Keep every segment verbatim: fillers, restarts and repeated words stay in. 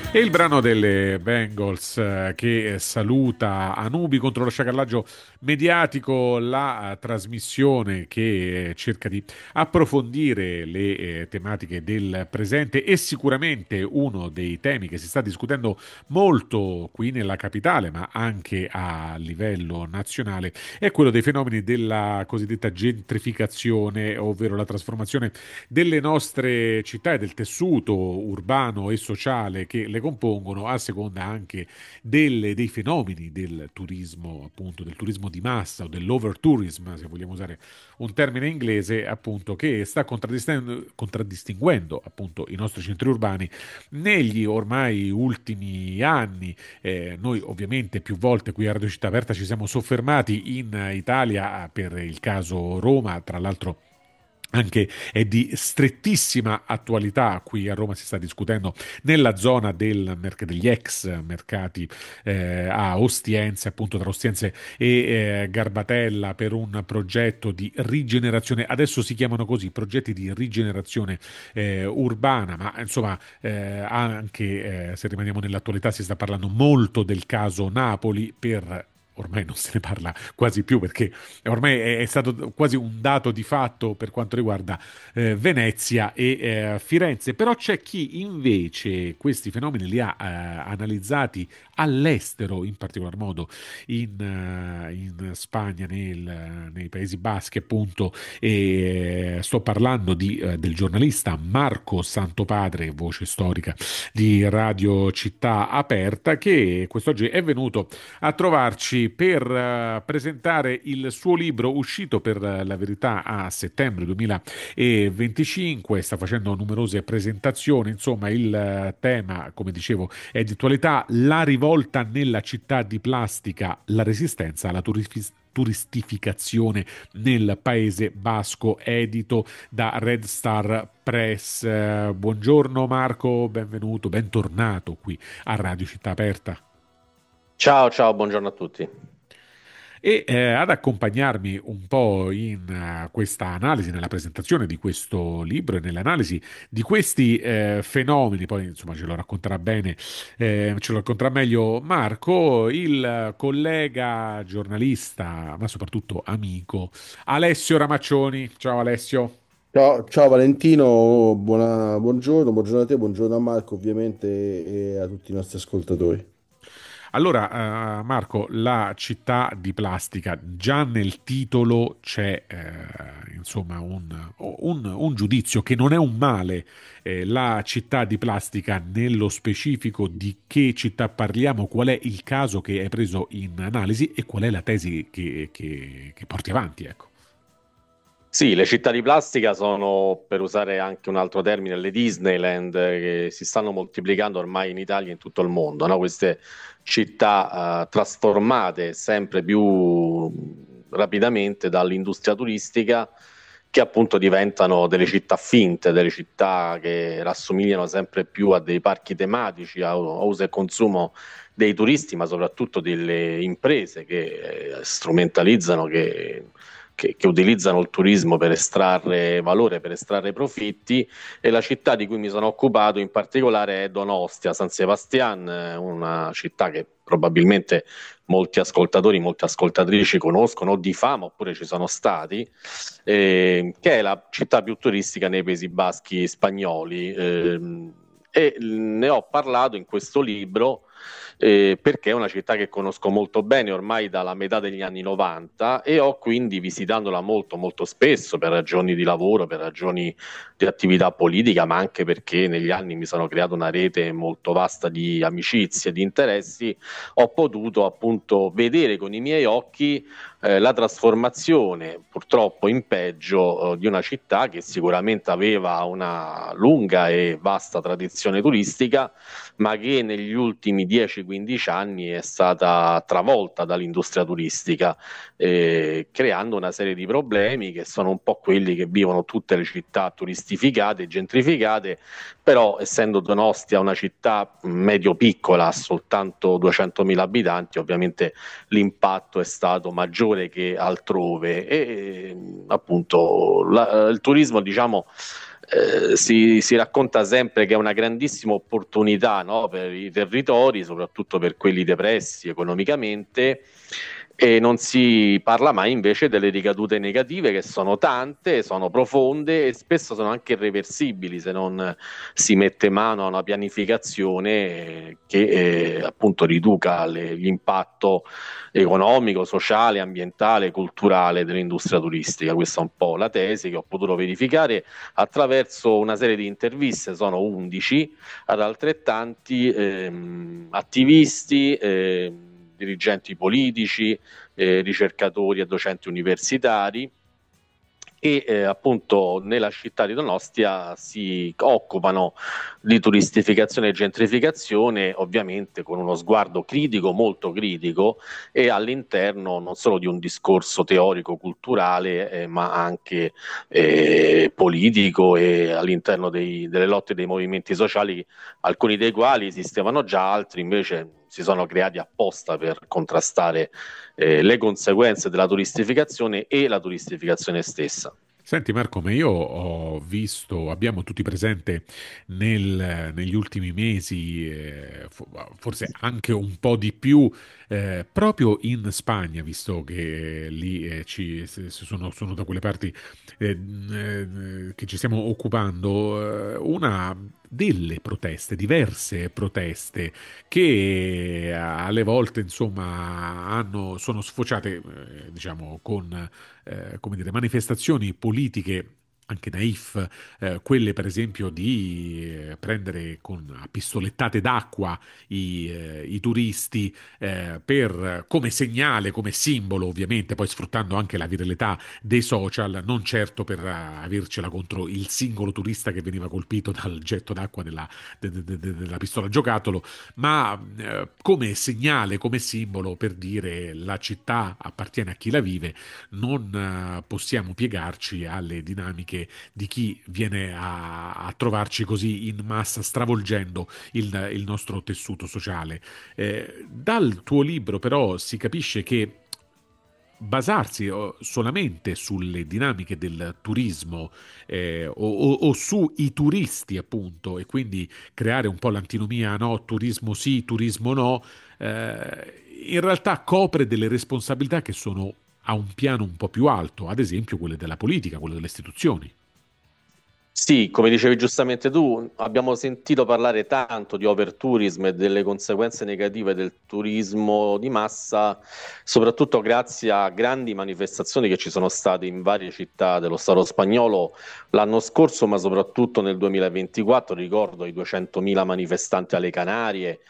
E il brano delle Bengals eh, che saluta a nubi contro lo sciacallaggio mediatico, la eh, trasmissione che eh, cerca di approfondire le eh, tematiche del presente e sicuramente uno dei temi che si sta discutendo molto qui nella capitale, ma anche a livello nazionale, è quello dei fenomeni della cosiddetta gentrificazione, ovvero la trasformazione delle nostre città e del tessuto urbano e sociale che le compongono, a seconda anche delle- dei fenomeni del turismo, appunto, del turismo di massa o dell'overtourism, se vogliamo usare un termine inglese, appunto, che sta contraddistinguendo, contraddistinguendo appunto i nostri centri urbani negli ormai ultimi anni. Eh, noi ovviamente più volte qui a Radio Città Aperta ci siamo soffermati in Italia per il caso Roma, tra l'altro anche è di strettissima attualità. Qui a Roma si sta discutendo nella zona del merc- degli ex mercati eh, a Ostiense, appunto tra Ostiense e eh, Garbatella, per un progetto di rigenerazione. Adesso si chiamano così, progetti di rigenerazione eh, urbana, ma insomma eh, anche eh, se rimaniamo nell'attualità si sta parlando molto del caso Napoli. Per Ormai non se ne parla quasi più, perché ormai è, è stato quasi un dato di fatto per quanto riguarda eh, Venezia e eh, Firenze. Però c'è chi invece questi fenomeni li ha eh, analizzati all'estero, in particolar modo in, eh, in Spagna, nel- nei Paesi Baschi, appunto, e eh, sto parlando di, eh, del giornalista Marco Santopadre, voce storica di Radio Città Aperta, che quest'oggi è venuto a trovarci per eh, presentare il suo libro, uscito per eh, la verità a settembre duemilaventicinque. Sta facendo numerose presentazioni. Insomma, il eh, tema, come dicevo, è di attualità: la rivolta nella città di plastica, la resistenza alla turif- turistificazione nel Paese Basco, edito da Red Star Press. Eh, buongiorno Marco, benvenuto, bentornato qui a Radio Città Aperta. Ciao, ciao, buongiorno a tutti. E eh, ad accompagnarmi un po' in eh, questa analisi, nella presentazione di questo libro e nell'analisi di questi eh, fenomeni, poi insomma ce lo racconterà bene, eh, ce lo racconterà meglio Marco, il collega giornalista, ma soprattutto amico, Alessio Ramaccioni. Ciao Alessio. Ciao, ciao Valentino, buona- buongiorno, buongiorno a te, buongiorno a Marco ovviamente e a tutti i nostri ascoltatori. Allora, eh, Marco, la città di plastica, già nel titolo c'è eh, insomma un, un- un giudizio che non è un male. Eh, la città di plastica, nello specifico di che città parliamo, qual è il caso che hai preso in analisi e qual è la tesi che, che- che porti avanti, ecco. Sì, le città di plastica sono, per usare anche un altro termine, le Disneyland eh, che si stanno moltiplicando ormai in Italia e in tutto il mondo, no? Queste città eh, trasformate sempre più rapidamente dall'industria turistica, che appunto diventano delle città finte, delle città che rassomigliano sempre più a dei parchi tematici, a, a uso e consumo dei turisti, ma soprattutto delle imprese che eh, strumentalizzano, che che, che utilizzano il turismo per estrarre valore, per estrarre profitti. E la città di cui mi sono occupato in particolare è Donostia, San Sebastian, eh, una città che probabilmente molti ascoltatori, molte ascoltatrici conoscono o di fama oppure ci sono stati, eh, che è la città più turistica nei Paesi Baschi spagnoli. ehm, e ne ho parlato in questo libro eh, perché è una città che conosco molto bene ormai dalla metà degli anni novanta, e ho quindi, visitandola molto molto spesso per ragioni di lavoro, per ragioni di attività politica, ma anche perché negli anni mi sono creato una rete molto vasta di amicizie, di interessi, ho potuto appunto vedere con i miei occhi eh, la trasformazione, purtroppo in peggio, eh, di una città che sicuramente aveva una lunga e vasta tradizione turistica, ma che negli ultimi dieci quindici anni è stata travolta dall'industria turistica, eh, creando una serie di problemi che sono un po' quelli che vivono tutte le città turistificate, gentrificate. Però essendo Donostia una città medio-piccola, ha soltanto duecentomila abitanti, ovviamente l'impatto è stato maggiore che altrove, e appunto la, il turismo, diciamo, eh, si, si racconta sempre che è una grandissima opportunità, no, per i territori, soprattutto per quelli depressi economicamente, e non si parla mai invece delle ricadute negative, che sono tante, sono profonde e spesso sono anche irreversibili se non si mette mano a una pianificazione eh, che eh, appunto riduca le- l'impatto economico, sociale, ambientale, culturale dell'industria turistica. Questa è un po' la tesi che ho potuto verificare attraverso una serie di interviste, sono undici, ad altrettanti ehm, attivisti, ehm, dirigenti politici, eh, ricercatori e docenti universitari, e eh, appunto nella città di Donostia si occupano di turistificazione e gentrificazione, ovviamente con uno sguardo critico, molto critico, e all'interno non solo di un discorso teorico culturale, eh, ma anche eh, politico, e all'interno dei- delle lotte dei movimenti sociali, alcuni dei quali esistevano già, altri invece si sono creati apposta per contrastare eh, le conseguenze della turistificazione e la turistificazione stessa. Senti Marco, ma io ho visto, abbiamo tutti presente nel- negli ultimi mesi, eh, fo- forse anche un po' di più, eh, proprio in Spagna, visto che lì eh, ci, se- se sono, sono da quelle parti eh, eh, che ci stiamo occupando, eh, una delle proteste, diverse proteste che alle volte insomma hanno, sono sfociate, eh, diciamo, con eh, come dire, manifestazioni politiche anche naif, eh, quelle per esempio di eh, prendere con a pistolettate d'acqua i, eh, i turisti eh, per, come segnale, come simbolo, ovviamente, poi sfruttando anche la viralità dei social, non certo per eh, avercela contro il singolo turista che veniva colpito dal getto d'acqua della, de- de- de- della pistola a giocattolo, ma eh, come segnale, come simbolo per dire la città appartiene a chi la vive, non eh, possiamo piegarci alle dinamiche di chi viene a, a trovarci così in massa, stravolgendo il, il nostro tessuto sociale. Eh, dal tuo libro però si capisce che basarsi oh, solamente sulle dinamiche del turismo eh, o, o- o sui turisti, appunto, e quindi creare un po' l'antinomia, no, turismo sì, turismo no, eh, in realtà copre delle responsabilità che sono a un piano un po' più alto, ad esempio quelle della politica, quelle delle istituzioni. Sì, come dicevi giustamente tu, abbiamo sentito parlare tanto di overtourism e delle conseguenze negative del turismo di massa, soprattutto grazie a grandi manifestazioni che ci sono state in varie città dello Stato spagnolo l'anno scorso, ma soprattutto nel duemilaventiquattro. Ricordo i duecentomila manifestanti alle Canarie,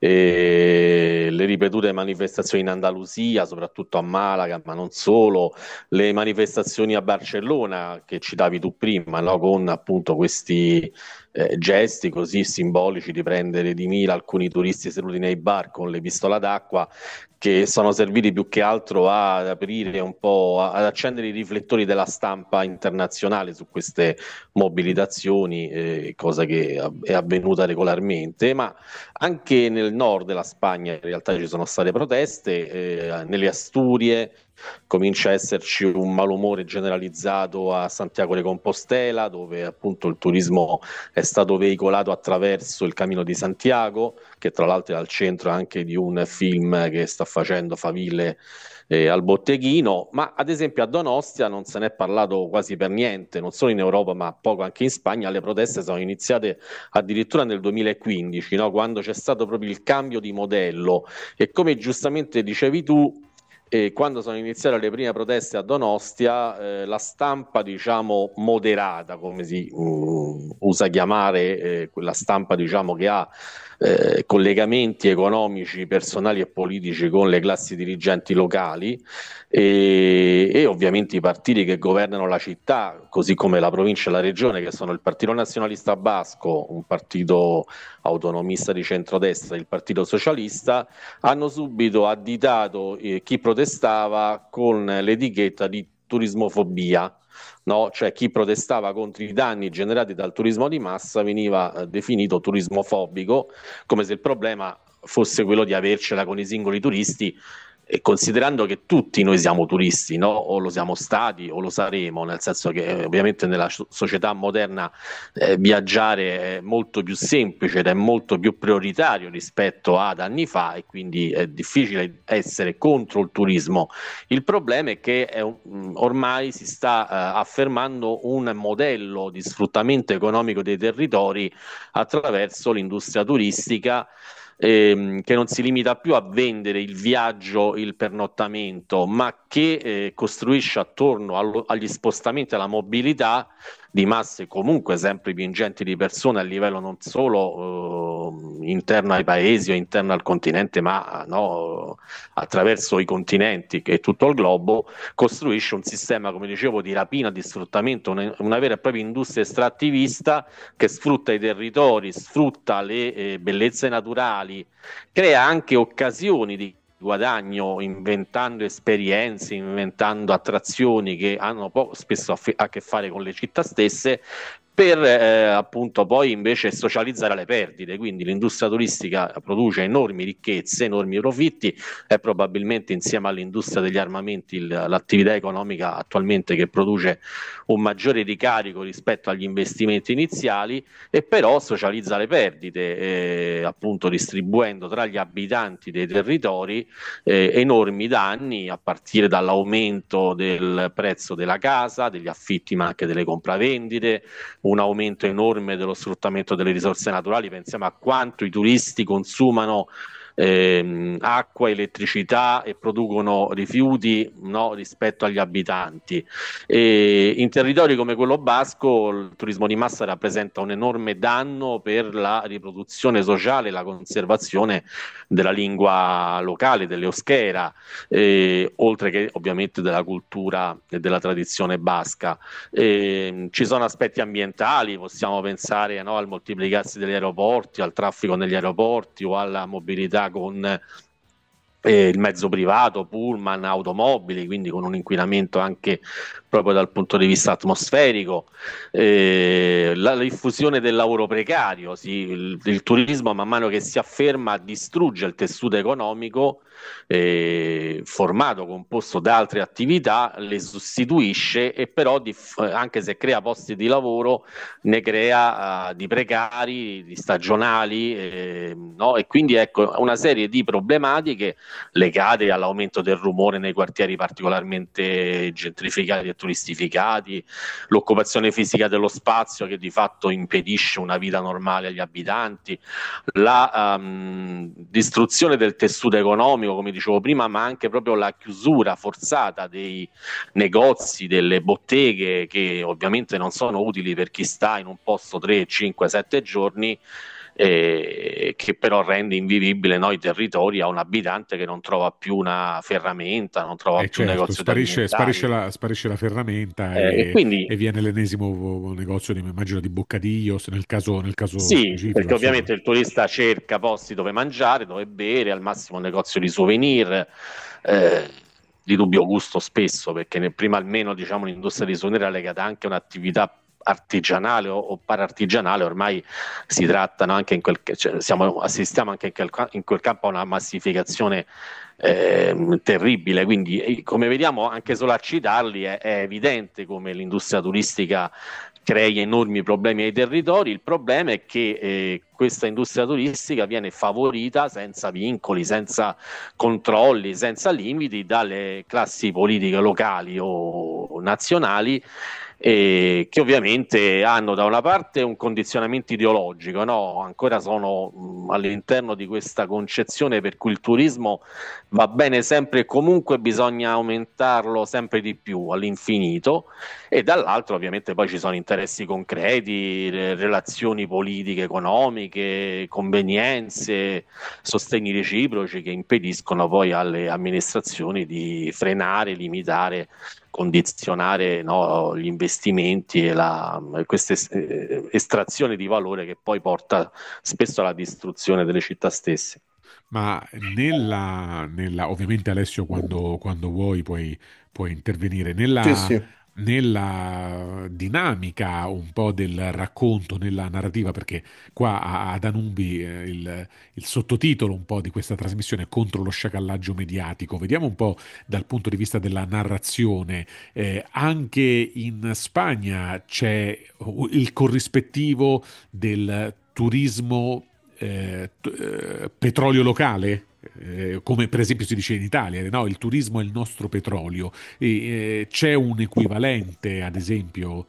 e le ripetute manifestazioni in Andalusia, soprattutto a Malaga, ma non solo, le manifestazioni a Barcellona che citavi tu prima, no? Con appunto questi eh, gesti così simbolici di prendere di mira alcuni turisti seduti nei bar con le pistole d'acqua, che sono serviti più che altro ad aprire un po', a- ad accendere i riflettori della stampa internazionale su queste mobilitazioni, eh, cosa che è avvenuta regolarmente, ma anche nel nord della Spagna in realtà ci sono state proteste, eh, nelle Asturie comincia a esserci un malumore generalizzato a Santiago de Compostela, dove appunto il turismo è stato veicolato attraverso il Cammino di Santiago, che tra l'altro è al centro anche di un film che sta facendo Faville eh, al botteghino, ma ad esempio a Donostia non se n'è parlato quasi per niente, non solo in Europa ma poco anche in Spagna. Le proteste sono iniziate addirittura nel duemilaquindici, no? Quando c'è stato proprio il cambio di modello, e come giustamente dicevi tu, e quando sono iniziate le prime proteste a Donostia, eh, la stampa, diciamo, moderata, come si mm, usa chiamare, eh, quella stampa, diciamo, che ha eh, collegamenti economici, personali e politici con le classi dirigenti locali, e, e ovviamente i partiti che governano la città, così come la provincia e la regione, che sono il Partito Nazionalista Basco, un partito autonomista di centrodestra, e il Partito Socialista, hanno subito additato eh, chi protestava con l'etichetta di turismofobia. No? Cioè chi protestava contro i danni generati dal turismo di massa veniva eh, definito turismofobico, come se il problema fosse quello di avercela con i singoli turisti, e considerando che tutti noi siamo turisti, no? O lo siamo stati o lo saremo, nel senso che eh, ovviamente nella so- società moderna eh, viaggiare è molto più semplice ed è molto più prioritario rispetto ad anni fa, e quindi è difficile essere contro il turismo. Il problema è che è un- ormai si sta eh, affermando un modello di sfruttamento economico dei territori attraverso l'industria turistica, ehm, che non si limita più a vendere il viaggio, il pernottamento, ma che eh, costruisce attorno allo- agli spostamenti, alla mobilità di masse comunque sempre più ingenti di persone a livello non solo eh, interno ai paesi o interno al continente, ma no, attraverso i continenti e tutto il globo, costruisce un sistema, come dicevo, di rapina, di sfruttamento, una, una vera e propria industria estrattivista che sfrutta i territori, sfrutta le eh, bellezze naturali, crea anche occasioni di guadagno inventando esperienze, inventando attrazioni che hanno po- spesso a, fe- a che fare con le città stesse, per eh, appunto poi invece socializzare le perdite. Quindi l'industria turistica produce enormi ricchezze, enormi profitti, è probabilmente insieme all'industria degli armamenti il- l'attività economica attualmente che produce un maggiore ricarico rispetto agli investimenti iniziali, e però socializza le perdite, eh, appunto distribuendo tra gli abitanti dei territori eh, enormi danni, a partire dall'aumento del prezzo della casa, degli affitti, ma anche delle compravendite, un aumento enorme dello sfruttamento delle risorse naturali. Pensiamo a quanto i turisti consumano ehm, acqua, elettricità e producono rifiuti, no, rispetto agli abitanti. E in territori come quello basco il turismo di massa rappresenta un enorme danno per la riproduzione sociale e la conservazione della lingua locale, dell'euskera, eh, oltre che ovviamente della cultura e della tradizione basca. Eh, ci sono aspetti ambientali, possiamo pensare, no, al moltiplicarsi degli aeroporti, al traffico negli aeroporti o alla mobilità con eh, il mezzo privato, pullman, automobili, quindi con un inquinamento anche proprio dal punto di vista atmosferico, eh, la, la diffusione del lavoro precario, sì, il, il turismo man mano che si afferma distrugge il tessuto economico eh, formato, composto da altre attività, le sostituisce, e però dif- anche se crea posti di lavoro ne crea uh, di precari, di stagionali, eh, no? E quindi ecco una serie di problematiche legate all'aumento del rumore nei quartieri particolarmente gentrificati e turistificati, l'occupazione fisica dello spazio che di fatto impedisce una vita normale agli abitanti, la um, distruzione del tessuto economico, come dicevo prima, ma anche proprio la chiusura forzata dei negozi, delle botteghe, che ovviamente non sono utili per chi sta in un posto tre, cinque, sette giorni, eh, che però rende invivibile, no, i territori a un abitante che non trova più una ferramenta, non trova E più un certo, negozio di sparisce, sparisce alimentari. la, sparisce la ferramenta Eh, e e, quindi e viene l'ennesimo negozio di, immagino, di Boccadillo, nel caso, nel caso sì, specifico, perché insomma. ovviamente il turista cerca posti dove mangiare, dove bere, al massimo un negozio di souvenir, eh, di dubbio gusto spesso, perché nel, prima almeno diciamo l'industria dei souvenir è legata anche a un'attività artigianale o, o parartigianale. Ormai si trattano anche in quel, cioè, siamo, assistiamo anche in quel, in quel campo a una massificazione eh, terribile, quindi eh, come vediamo anche solo a citarli è, è evidente come l'industria turistica crei enormi problemi ai territori. Il problema è che eh, questa industria turistica viene favorita senza vincoli, senza controlli, senza limiti dalle classi politiche locali o nazionali, eh, che ovviamente hanno da una parte un condizionamento ideologico, no? Ancora sono mh, all'interno di questa concezione per cui il turismo va bene sempre e comunque, bisogna aumentarlo sempre di più all'infinito, e dall'altro ovviamente poi ci sono interessi concreti, relazioni politiche, economiche, convenienze, sostegni reciproci che impediscono poi alle amministrazioni di frenare, limitare, condizionare, no, gli investimenti e la, questa eh, estrazione di valore che poi porta spesso alla distruzione delle città stesse. Ma nella, nella- ovviamente Alessio, quando, quando vuoi puoi, puoi intervenire. Sì, Nella, sì. nella dinamica un po' del racconto, nella narrativa, perché qua a- ad Anubi eh, il, il sottotitolo un po' di questa trasmissione è contro lo sciacallaggio mediatico. Vediamo un po' dal punto di vista della narrazione. Eh, anche in Spagna c'è il corrispettivo del turismo eh, t- eh, petrolio locale. Eh, come per esempio si dice in Italia, no? Il turismo è il nostro petrolio. E, eh, c'è un equivalente, ad esempio?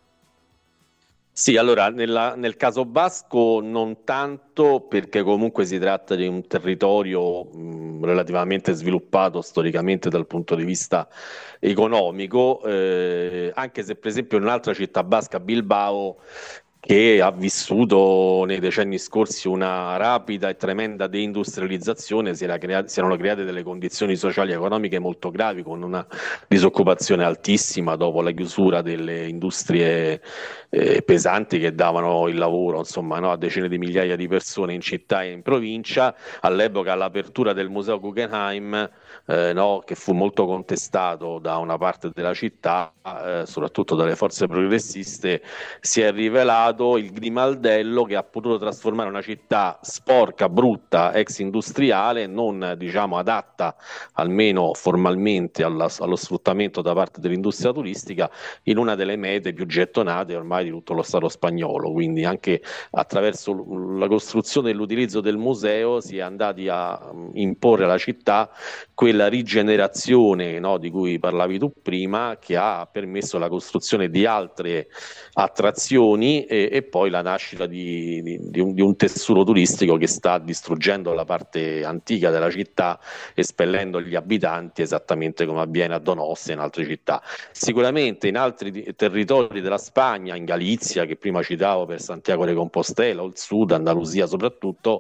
Sì, allora nella- nel caso basco non tanto perché comunque si tratta di un territorio mh, relativamente sviluppato storicamente dal punto di vista economico, eh, anche se per esempio in un'altra città basca, Bilbao, che ha vissuto nei decenni scorsi una rapida e tremenda deindustrializzazione, si, era crea- si erano create delle condizioni sociali e economiche molto gravi, con una disoccupazione altissima dopo la chiusura delle industrie eh, pesanti che davano il lavoro, insomma, no, a decine di migliaia di persone in città e in provincia. All'epoca l'apertura del museo Guggenheim, eh, no, che fu molto contestato da una parte della città, eh, soprattutto dalle forze progressiste, si è rivelato il grimaldello che ha potuto trasformare una città sporca, brutta, ex industriale, non diciamo adatta almeno formalmente alla- allo sfruttamento da parte dell'industria turistica, in una delle mete più gettonate ormai di tutto lo Stato spagnolo. Quindi anche attraverso l- la costruzione e l'utilizzo del museo si è andati a mm, imporre alla città quella rigenerazione, no, di cui parlavi tu prima, che ha permesso la costruzione di altre attrazioni e, e poi la nascita di, di- di un, di un tessuto turistico che sta distruggendo la parte antica della città, espellendo gli abitanti, esattamente come avviene a Donostia e in altre città. Sicuramente in altri di- territori della Spagna, in Galizia, che prima citavo per Santiago de Compostela, o il sud, Andalusia soprattutto,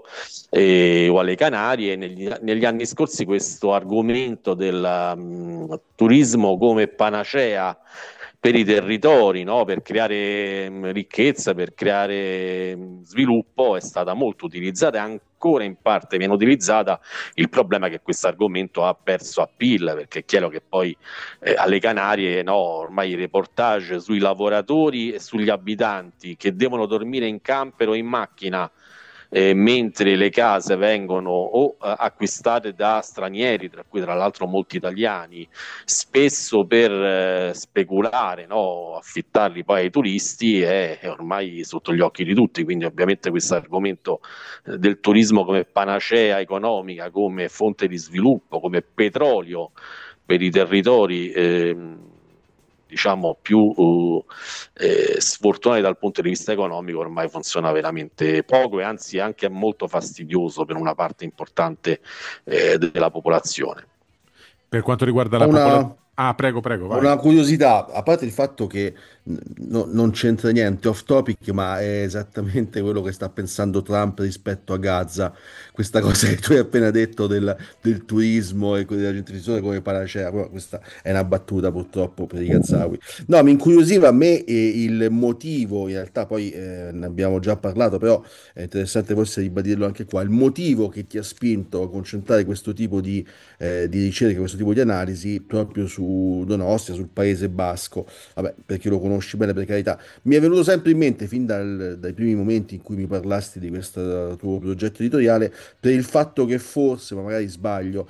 eh, o alle Canarie, negli, negli anni scorsi questo argomento del um, turismo come panacea per i territori, no? Per creare mh, ricchezza, per creare mh, sviluppo, è stata molto utilizzata e ancora in parte viene utilizzata. Il problema è che questo argomento ha perso appeal, perché è chiaro che poi eh, alle Canarie, no, ormai i reportage sui lavoratori e sugli abitanti che devono dormire in camper o in macchina, eh, mentre le case vengono o eh, acquistate da stranieri, tra cui tra l'altro molti italiani, spesso per eh, speculare, no? Affittarli poi ai turisti, è, è ormai sotto gli occhi di tutti. Quindi ovviamente questo argomento eh, del turismo come panacea economica, come fonte di sviluppo, come petrolio per i territori ehm, diciamo più uh, eh, sfortunati dal punto di vista economico, ormai funziona veramente poco e anzi anche molto fastidioso per una parte importante eh, della popolazione. Per quanto riguarda Ho la popolazione... una, Ah, prego, prego, Ho vai. una curiosità, a parte il fatto che n- no- non c'entra niente off topic, ma è esattamente quello che sta pensando Trump rispetto a Gaza. Questa cosa che tu hai appena detto del, del turismo e della gentrificazione come panacea, però questa è una battuta purtroppo per i Gazawi. No, mi incuriosiva a me eh, il motivo, in realtà poi eh, ne abbiamo già parlato, però è interessante forse ribadirlo anche qua, il motivo che ti ha spinto a concentrare questo tipo di eh, di ricerca, questo tipo di analisi proprio su Donostia, sul Paese Basco. Vabbè, perché lo conosci bene, per carità. Mi è venuto sempre in mente, fin dal- dai primi momenti in cui mi parlasti di questo tuo progetto editoriale, per il fatto che forse, ma magari sbaglio,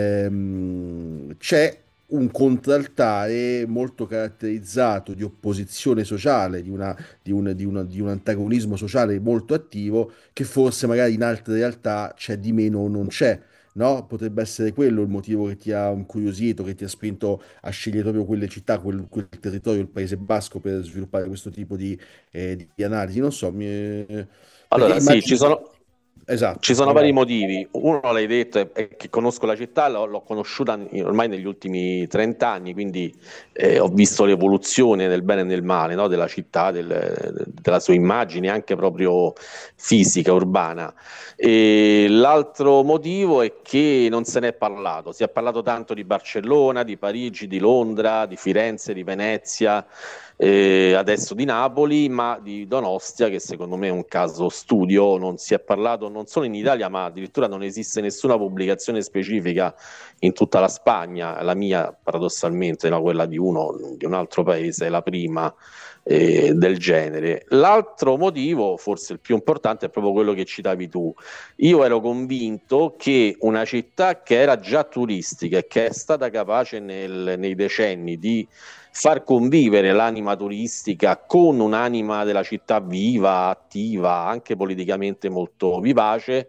ehm, c'è un contraltare molto caratterizzato di opposizione sociale, di, una- di un, di una- di un antagonismo sociale molto attivo, che forse magari in altre realtà c'è di meno o non c'è. No? Potrebbe essere quello il motivo che ti ha incuriosito, che ti ha spinto a scegliere proprio quelle città, quel, quel territorio, il Paese Basco, per sviluppare questo tipo di, eh, di- di analisi. Non so, mi- eh, perché Allora, sì, ci immagino... sono, ci Esatto, sono vai, vari vai. motivi. Uno l'hai detto, è, è che conosco la città, l'ho, l'ho conosciuta in- ormai negli ultimi trenta anni, quindi eh, ho visto l'evoluzione nel bene e nel male, no, della città, del- della sua immagine, anche proprio fisica, urbana. E l'altro motivo è che non se ne è parlato. Si è parlato tanto di Barcellona, di Parigi, di Londra, di Firenze, di Venezia, eh, adesso di Napoli, ma di Donostia, che secondo me è un caso studio, non si è parlato non solo in Italia, ma addirittura non esiste nessuna pubblicazione specifica in tutta la Spagna, la mia paradossalmente, no, quella di uno di un altro paese, è la prima eh, del genere. L'altro motivo, forse il più importante, è proprio quello che citavi tu. Io ero convinto che una città che era già turistica e che è stata capace nel, nei decenni di far convivere l'anima turistica con un'anima della città viva, attiva, anche politicamente molto vivace,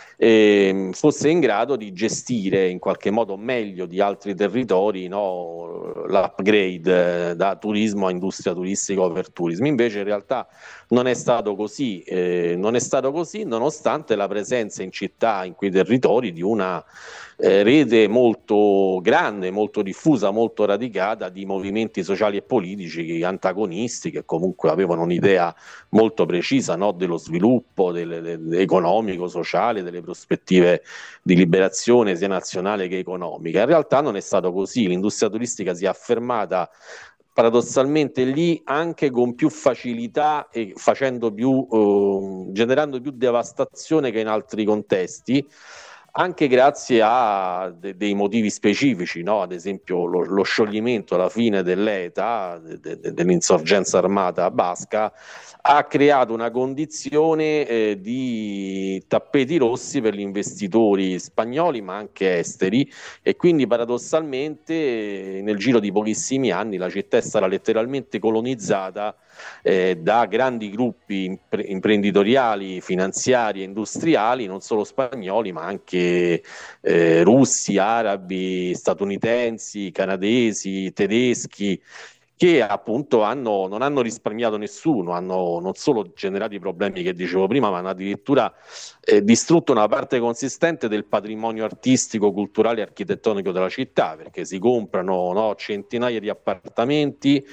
eh, fosse in grado di gestire in qualche modo meglio di altri territori, no, l'upgrade eh, da turismo a industria turistica o per turismo. Invece in realtà non è stato così, eh, non è stato così nonostante la presenza in città, in quei territori, di una eh, rete molto grande, molto diffusa, molto radicata di movimenti sociali e politici antagonisti che comunque avevano un'idea molto precisa, no, dello sviluppo del, del, economico, sociale, delle prospettive di liberazione sia nazionale che economica. In realtà non è stato così, l'industria turistica si è affermata paradossalmente lì anche con più facilità e facendo più, eh, generando più devastazione che in altri contesti, anche grazie a de- dei motivi specifici, no? Ad esempio lo, lo scioglimento alla fine dell'E T A, de- de- dell'insorgenza armata basca, ha creato una condizione eh, di tappeti rossi per gli investitori spagnoli ma anche esteri, e quindi paradossalmente eh, nel giro di pochissimi anni la città è stata letteralmente colonizzata eh, da grandi gruppi impre- imprenditoriali, finanziari e industriali, non solo spagnoli ma anche eh, russi, arabi, statunitensi, canadesi, tedeschi, che appunto hanno, non hanno risparmiato nessuno, hanno non solo generato i problemi che dicevo prima, ma hanno addirittura eh, distrutto una parte consistente del patrimonio artistico, culturale e architettonico della città, perché si comprano, no, centinaia di appartamenti,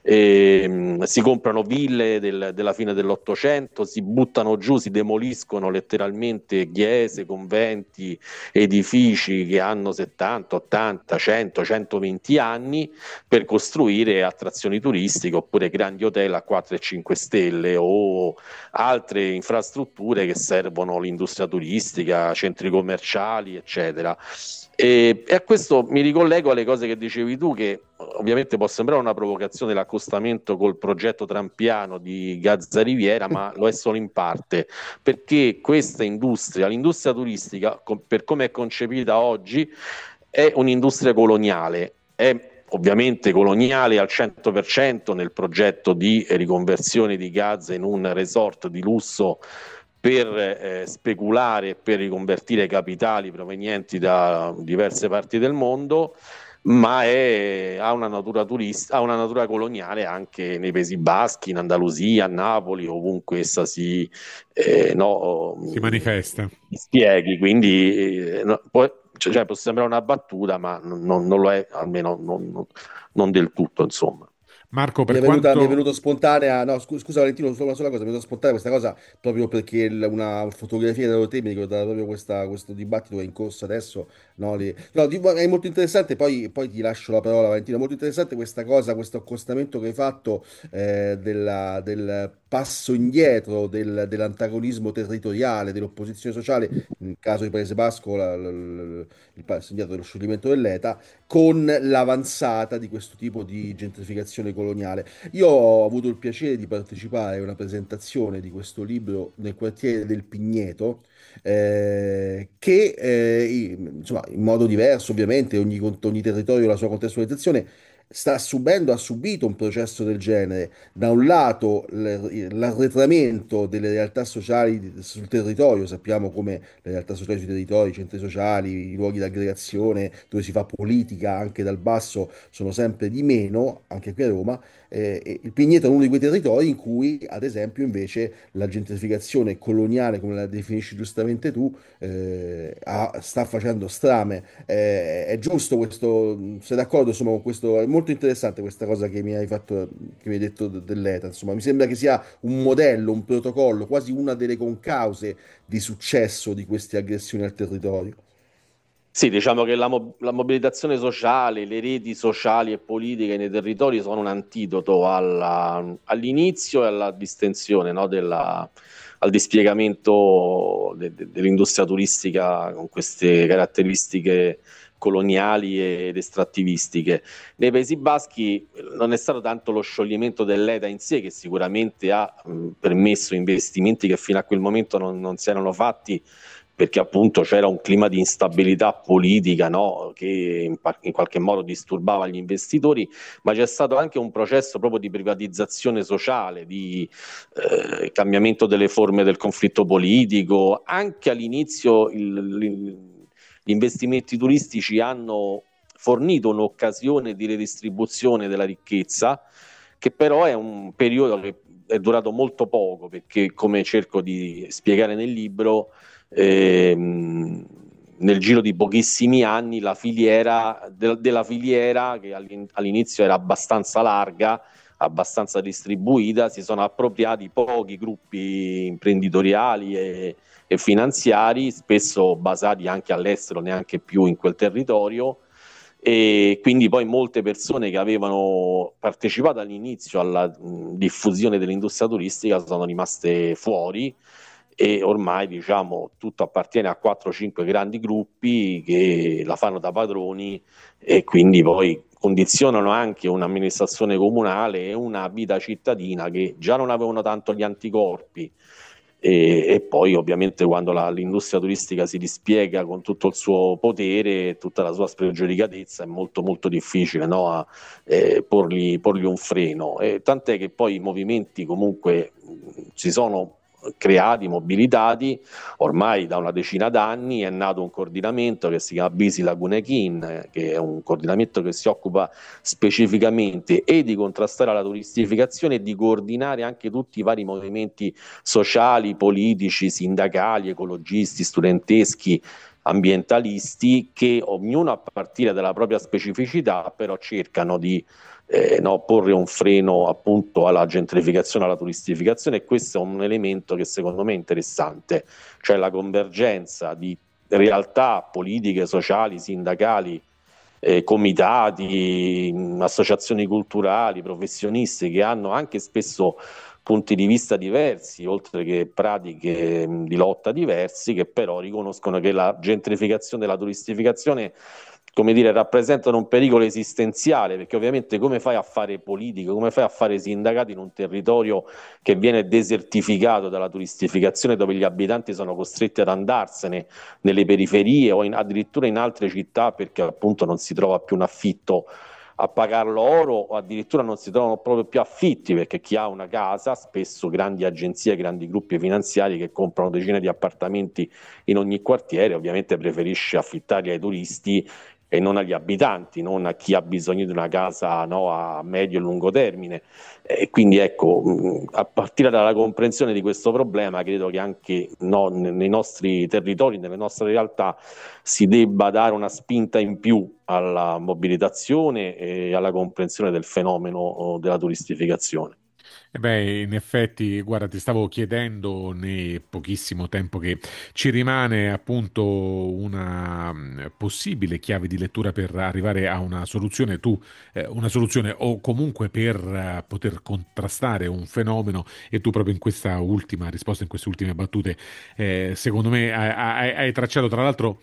eh, si comprano ville del, della fine dell'Ottocento, si buttano giù, si demoliscono letteralmente chiese, conventi, edifici che hanno settanta, ottanta, cento, centoventi anni per costruire attrazioni turistiche oppure grandi hotel a quattro e cinque stelle o altre infrastrutture che servono l'industria turistica, centri commerciali, eccetera. E, e a questo mi ricollego alle cose che dicevi tu, che ovviamente può sembrare una provocazione l'accostamento col progetto trampiano di Gazza Riviera, ma lo è solo in parte, perché questa industria, l'industria turistica, per come è concepita oggi, è un'industria coloniale, è ovviamente coloniale al cento per cento nel progetto di riconversione di Gaza in un resort di lusso per eh, speculare, per riconvertire capitali provenienti da diverse parti del mondo, ma è, ha una natura turista, ha una natura coloniale anche nei Paesi Baschi, in Andalusia, a Napoli, ovunque essa si, eh, no, si manifesta. Spieghi, quindi eh, no, poi, cioè, può sembrare una battuta, ma non, non lo è, almeno non, non, non del tutto, insomma. Marco, Mi per è venuta, mi è quanto... venuto spontanea, no, scu- scusa Valentino, solo una sola cosa, mi è venuta spontanea questa cosa proprio perché il- una fotografia dello te mi ricorda proprio questa- questo dibattito che è in corso adesso, no, li- no, di- è molto interessante, poi, poi ti lascio la parola Valentino, è molto interessante questa cosa, questo accostamento che hai fatto eh, della- del passo indietro del- dell'antagonismo territoriale, dell'opposizione sociale, nel caso di Paese Basco la- la- la- il passo indietro dello scioglimento dell'E T A, con l'avanzata di questo tipo di gentrificazione coloniale. Io ho avuto il piacere di partecipare a una presentazione di questo libro nel quartiere del Pigneto, eh, che eh, in- insomma, in modo diverso, ovviamente, ogni, ogni territorio ha la sua contestualizzazione. Sta subendo, ha subito un processo del genere. Da un lato l- l'arretramento delle realtà sociali di- sul territorio, sappiamo come le realtà sociali sui territori, i centri sociali, i luoghi di aggregazione dove si fa politica anche dal basso sono sempre di meno, anche qui a Roma. Eh, e il Pigneto è uno di quei territori in cui, ad esempio, invece la gentrificazione coloniale, come la definisci giustamente tu, eh, ha- sta facendo strame. Eh, è giusto questo, sei d'accordo, insomma, con questo? È molto interessante questa cosa che mi hai fatto, che mi hai detto de- dell'E T A, insomma, mi sembra che sia un modello, un protocollo, quasi una delle concause di successo di queste aggressioni al territorio. Sì, diciamo che la, mo- la mobilitazione sociale, le reti sociali e politiche nei territori sono un antidoto alla- all'inizio e alla distensione, no, della, al dispiegamento de- de- dell'industria turistica con queste caratteristiche coloniali ed estrattivistiche. Nei Paesi Baschi non è stato tanto lo scioglimento dell'E T A in sé che sicuramente ha mh, permesso investimenti che fino a quel momento non, non si erano fatti, perché appunto c'era un clima di instabilità politica, no? Che in, in qualche modo disturbava gli investitori, ma c'è stato anche un processo proprio di privatizzazione sociale, di eh, cambiamento delle forme del conflitto politico. Anche all'inizio il, il, gli investimenti turistici hanno fornito un'occasione di redistribuzione della ricchezza, che però è un periodo che è durato molto poco, perché come cerco di spiegare nel libro, ehm, nel giro di pochissimi anni la filiera de- della filiera, che all'in- all'inizio era abbastanza larga, abbastanza distribuita, si sono appropriati pochi gruppi imprenditoriali e, e finanziari, spesso basati anche all'estero, neanche più in quel territorio, e quindi poi molte persone che avevano partecipato all'inizio alla mh, diffusione dell'industria turistica sono rimaste fuori, e ormai diciamo tutto appartiene a quattro cinque grandi gruppi che la fanno da padroni, e quindi poi condizionano anche un'amministrazione comunale e una vita cittadina che già non avevano tanto gli anticorpi. E, e poi ovviamente quando la, l'industria turistica si dispiega con tutto il suo potere, tutta la sua spregiudicatezza, è molto molto difficile, no, a, eh, porgli, porgli un freno. E tant'è che poi i movimenti comunque mh, si sono creati, mobilitati. Ormai da una decina d'anni è nato un coordinamento che si chiama Bisi Lagune Kin, eh, che è un coordinamento che si occupa specificamente e di contrastare la turistificazione e di coordinare anche tutti i vari movimenti sociali, politici, sindacali, ecologisti, studenteschi, ambientalisti, che ognuno a partire dalla propria specificità però cercano di eh, no, porre un freno appunto alla gentrificazione, alla turistificazione, e questo è un elemento che secondo me è interessante, cioè la convergenza di realtà politiche, sociali, sindacali, eh, comitati, associazioni culturali, professionisti che hanno anche spesso punti di vista diversi, oltre che pratiche mh, di lotta diversi, che però riconoscono che la gentrificazione e la turistificazione, come dire, rappresentano un pericolo esistenziale, perché ovviamente come fai a fare politica, come fai a fare sindacato in un territorio che viene desertificato dalla turistificazione, dove gli abitanti sono costretti ad andarsene nelle periferie o in, addirittura in altre città, perché appunto non si trova più un affitto a pagarlo oro, o addirittura non si trovano proprio più affitti, perché chi ha una casa, spesso grandi agenzie, grandi gruppi finanziari che comprano decine di appartamenti in ogni quartiere, ovviamente preferisce affittarli ai turisti e non agli abitanti, non a chi ha bisogno di una casa, no, a medio e lungo termine. E quindi ecco, a partire dalla comprensione di questo problema, credo che anche no, nei nostri territori, nelle nostre realtà, si debba dare una spinta in più alla mobilitazione e alla comprensione del fenomeno della turistificazione. E beh, in effetti, guarda, ti stavo chiedendo nei pochissimo tempo che ci rimane appunto una mh, possibile chiave di lettura per arrivare a una soluzione, tu, eh, una soluzione o comunque per eh, poter contrastare un fenomeno, e tu proprio in questa ultima risposta, in queste ultime battute, eh, secondo me hai, hai- hai tracciato, tra l'altro,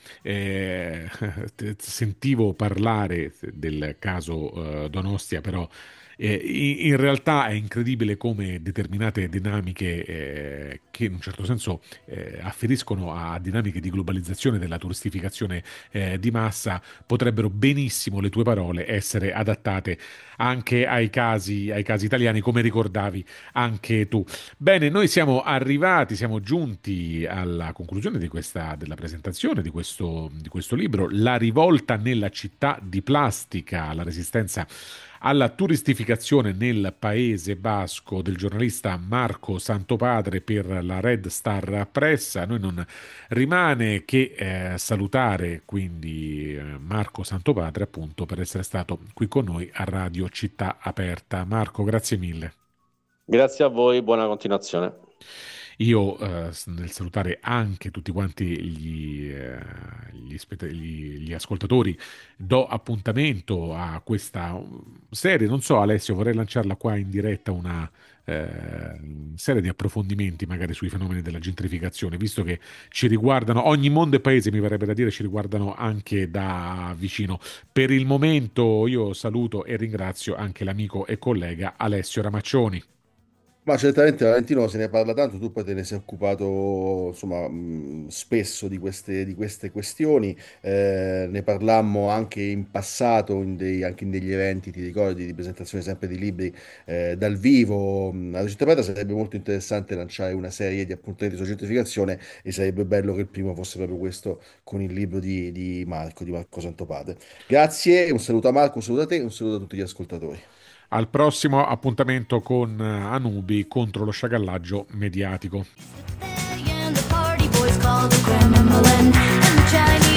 eh, t- sentivo parlare del caso eh, Donostia, però eh, in, in realtà è incredibile come determinate dinamiche eh, che in un certo senso eh, afferiscono a dinamiche di globalizzazione della turistificazione eh, di massa potrebbero benissimo, le tue parole, essere adattate anche ai casi, ai casi italiani, come ricordavi anche tu. Bene, noi siamo arrivati, siamo giunti alla conclusione di questa, della presentazione di questo, di questo libro, La rivolta nella città di plastica, la resistenza alla turistificazione nel Paese Basco, del giornalista Marco Santopadre per la Red Star Press. A noi non rimane che eh, salutare quindi eh, Marco Santopadre, appunto, per essere stato qui con noi a Radio Città Aperta. Marco, grazie mille. Grazie a voi, buona continuazione. Io eh, s- nel salutare anche tutti quanti gli, eh, gli spett- gli- gli ascoltatori, do appuntamento a questa um, serie. Non so, Alessio, vorrei lanciarla qua in diretta una eh, serie di approfondimenti magari sui fenomeni della gentrificazione, visto che ci riguardano, ogni mondo e paese mi verrebbe da dire, ci riguardano anche da vicino. Per il momento io saluto e ringrazio anche l'amico e collega Alessio Ramaccioni. Ma certamente Valentino se ne parla tanto, tu poi te ne sei occupato insomma mh, spesso di queste, di queste questioni. Eh, ne parlammo anche in passato, in dei- anche in degli eventi, ti ricordi, di presentazione sempre di libri eh, dal vivo. Mh, Alla città aperta sarebbe molto interessante lanciare una serie di appuntamenti sulla gentrificazione e sarebbe bello che il primo fosse proprio questo con il libro di, di Marco, di Marco Santopadre. Grazie, un saluto a Marco, un saluto a te e un saluto a tutti gli ascoltatori. Al prossimo appuntamento con eh, Anubi contro lo sciacallaggio mediatico. And the party boys call the Kremlin, and the Chinese